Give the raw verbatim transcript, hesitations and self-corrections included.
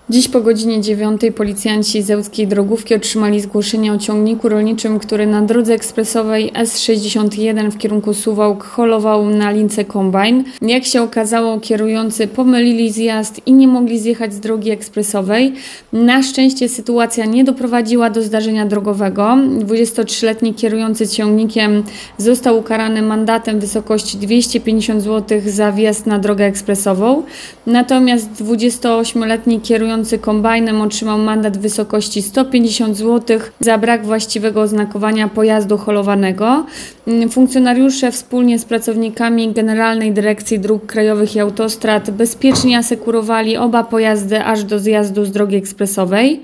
Dziś po godzinie dziewiątej policjanci z Ełckiej Drogówki otrzymali zgłoszenie o ciągniku rolniczym, który na drodze ekspresowej S sześćdziesiąt jeden w kierunku Suwałk holował na lince kombajn. Jak się okazało, kierujący pomylili zjazd i nie mogli zjechać z drogi ekspresowej. Na szczęście sytuacja nie doprowadziła do zdarzenia drogowego. dwudziestotrzyletni kierujący ciągnikiem został ukarany mandatem w wysokości dwieście pięćdziesiąt złotych za wjazd na drogę ekspresową. Natomiast dwudziestoośmioletni kierujący kombajnem otrzymał mandat w wysokości sto pięćdziesiąt złotych za brak właściwego oznakowania pojazdu holowanego. Funkcjonariusze wspólnie z pracownikami Generalnej Dyrekcji Dróg Krajowych i Autostrad bezpiecznie asekurowali oba pojazdy aż do zjazdu z drogi ekspresowej.